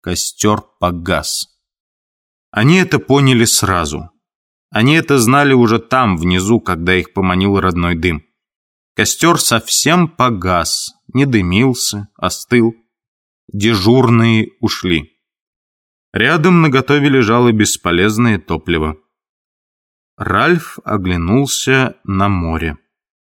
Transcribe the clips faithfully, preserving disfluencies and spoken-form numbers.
костер погас. Они это поняли сразу. Они это знали уже там, внизу, когда их поманил родной дым. Костер совсем погас, не дымился, остыл. Дежурные ушли. Рядом наготове лежало бесполезное топливо. Ральф оглянулся на море.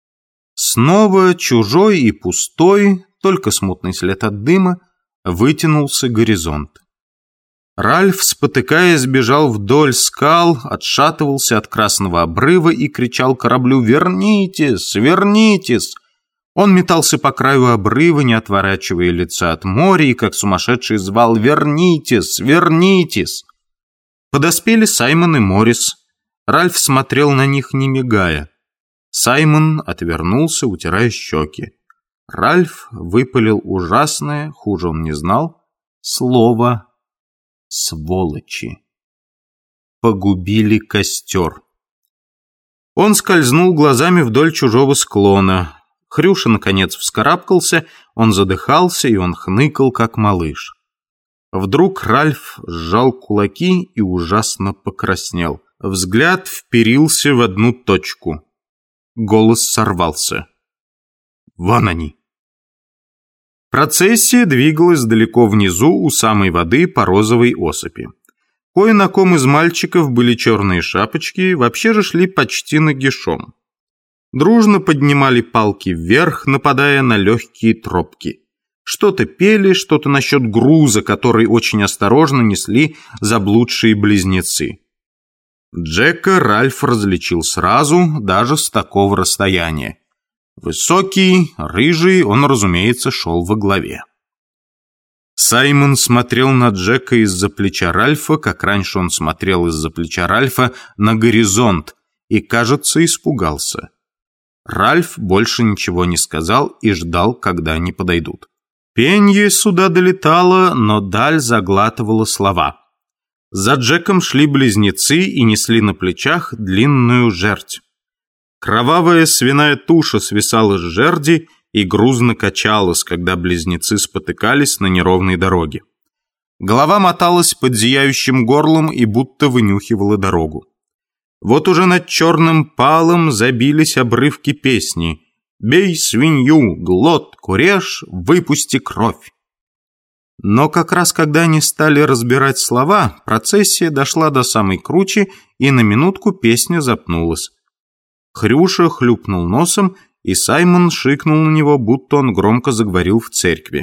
Снова чужой и пустой, только смутный след от дыма, вытянулся горизонт. Ральф, спотыкаясь, бежал вдоль скал, отшатывался от красного обрыва и кричал кораблю: «Вернитесь! Вернитесь!» Он метался по краю обрыва, не отворачивая лица от моря, и как сумасшедший звал: «Вернитесь! Вернитесь!» Подоспели Саймон и Моррис. Ральф смотрел на них, не мигая. Саймон отвернулся, утирая щеки. Ральф выпалил ужасное, хуже он не знал, слово «сволочи». Погубили костер. Он скользнул глазами вдоль чужого склона. Хрюша, наконец, вскарабкался, он задыхался, и он хныкал, как малыш. Вдруг Ральф сжал кулаки и ужасно покраснел. Взгляд вперился в одну точку. Голос сорвался. «Вон они!» Процессия двигалась далеко внизу, у самой воды, по розовой осыпи. Кое на ком из мальчиков были черные шапочки, вообще же шли почти нагишом. Дружно поднимали палки вверх, нападая на легкие тропки. Что-то пели, что-то насчет груза, который очень осторожно несли заблудшие близнецы. Джека Ральф различил сразу, даже с такого расстояния. Высокий, рыжий, он, разумеется, шел во главе. Саймон смотрел на Джека из-за плеча Ральфа, как раньше он смотрел из-за плеча Ральфа на горизонт, и, кажется, испугался. Ральф больше ничего не сказал и ждал, когда они подойдут. Пенье сюда долетало, но даль заглатывала слова. За Джеком шли близнецы и несли на плечах длинную жердь. Кровавая свиная туша свисала с жерди и грузно качалась, когда близнецы спотыкались на неровной дороге. Голова моталась под зияющим горлом и будто вынюхивала дорогу. Вот уже над черным палом забились обрывки песни: «Бей свинью, глотку режь, выпусти кровь». Но как раз когда они стали разбирать слова, процессия дошла до самой кручи, и на минутку песня запнулась. Хрюша хлюпнул носом, и Саймон шикнул на него, будто он громко заговорил в церкви.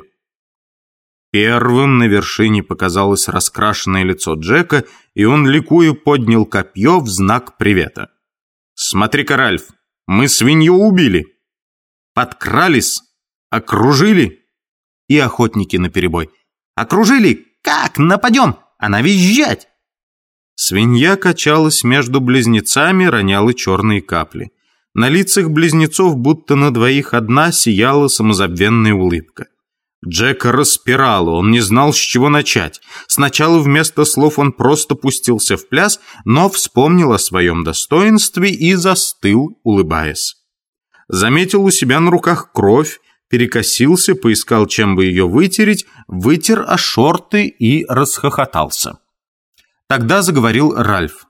Первым на вершине показалось раскрашенное лицо Джека, и он, ликуя, поднял копье в знак привета. «Смотри-ка, Ральф, мы свинью убили, подкрались, окружили». И охотники наперебой: «Окружили? Как? Нападем! Она визжать!» Свинья качалась между близнецами, роняла черные капли. На лицах близнецов, будто на двоих одна, сияла самозабвенная улыбка. Джека распирало, он не знал, с чего начать. Сначала вместо слов он просто пустился в пляс, но вспомнил о своем достоинстве и застыл, улыбаясь. Заметил у себя на руках кровь, перекосился, поискал, чем бы ее вытереть, вытер о шорты и расхохотался. Тогда заговорил Ральф.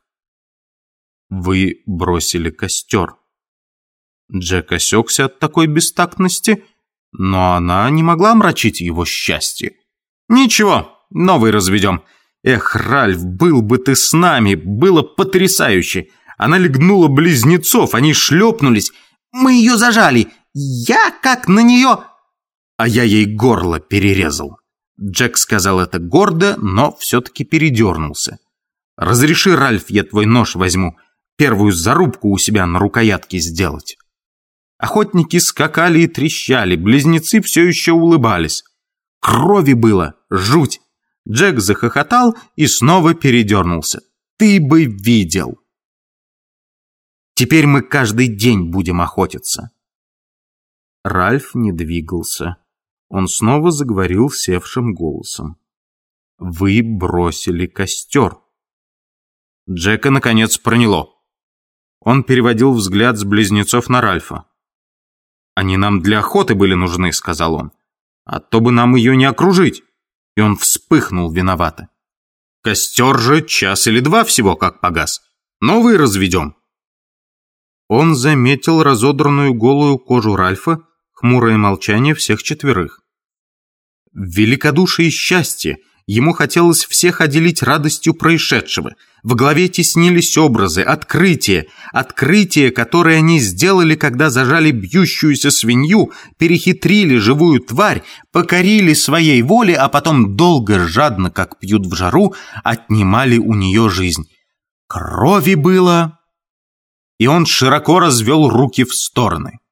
«Вы бросили костер». Джек осекся от такой бестактности, но она не могла омрачить его счастье. «Ничего, новый разведем. Эх, Ральф, был бы ты с нами, было потрясающе. Она легнула близнецов, они шлепнулись. Мы ее зажали. Я как на нее...» А я ей горло перерезал. Джек сказал это гордо, но все-таки передернулся. «Разреши, Ральф, я твой нож возьму, первую зарубку у себя на рукоятке сделать». Охотники скакали и трещали, близнецы все еще улыбались. Крови было, жуть. Джек захохотал и снова передернулся. «Ты бы видел!» «Теперь мы каждый день будем охотиться». Ральф не двигался. Он снова заговорил севшим голосом. «Вы бросили костер». Джека, наконец, проняло. Он переводил взгляд с близнецов на Ральфа. «Они нам для охоты были нужны», — сказал он. «А то бы нам ее не окружить. И он вспыхнул виновато. Костер же час или два всего как погас. Новый разведем. Он заметил разодранную голую кожу Ральфа, хмурое молчание всех четверых. В великодушии и счастье ему хотелось всех отделить радостью происшедшего. В голове теснились образы, открытия, открытия, которые они сделали, когда зажали бьющуюся свинью, перехитрили живую тварь, покорили своей воле, а потом долго, жадно, как пьют в жару, отнимали у нее жизнь. Крови было... И он широко развел руки в стороны.